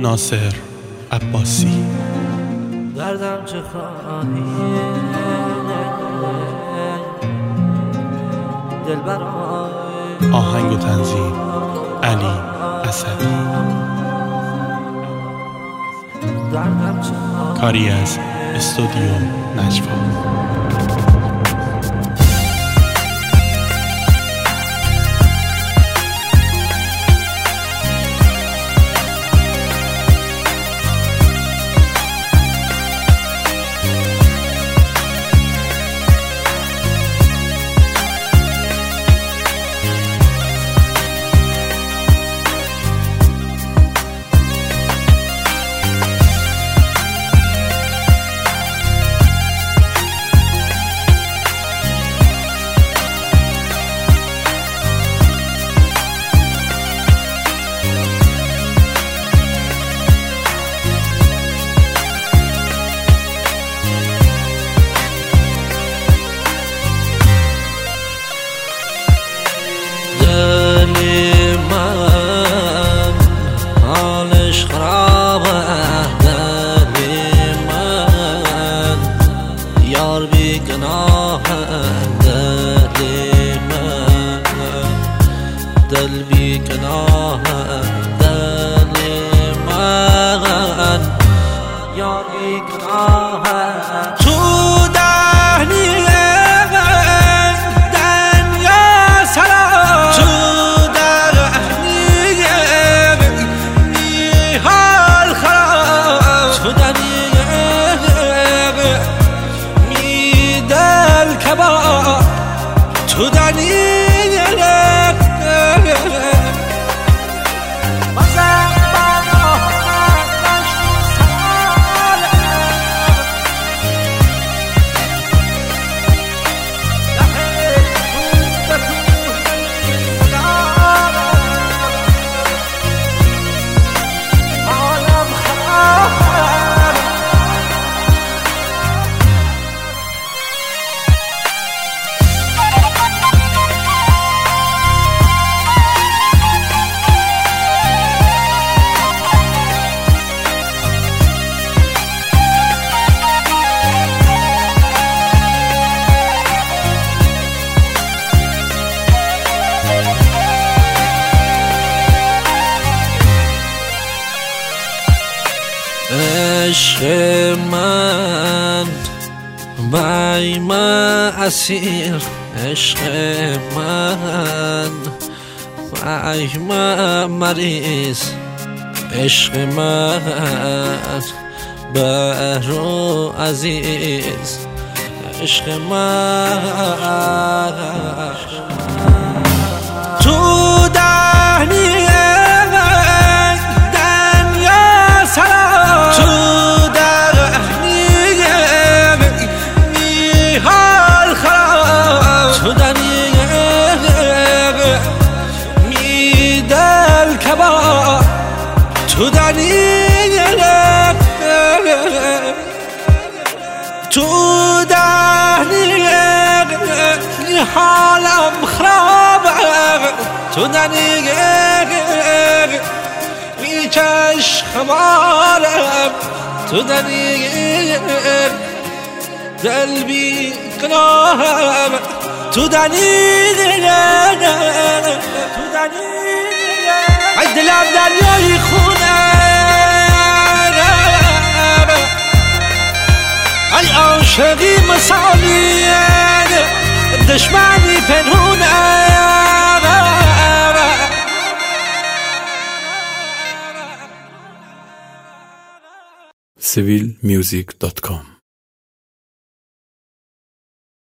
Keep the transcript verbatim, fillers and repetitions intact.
ناصر عباسی. دردم چه خواهی دلبرای. آهنگ و تنظیم علی اسدی. دردم چه خواهی کاری از استودیو نجوا. دل بی گناه دل من یار بی گناه تو دهنی دنیا سلام تو دهنی بی حال خراب تو دهنی می دل کباب تو دهنی عشق من بایم اسیر عشق من بایم مریض عشق من برو عزیز عشق من تو دهنی تو دنی تو دهنی حالم خراب تو دنی میکش خمارم تو دنی دل بی گناهم تو دنی تو دنی ای دلم دریای خونه ای عاشقی مثالی دشمنی پنهونه سیویل میوزیک دات کام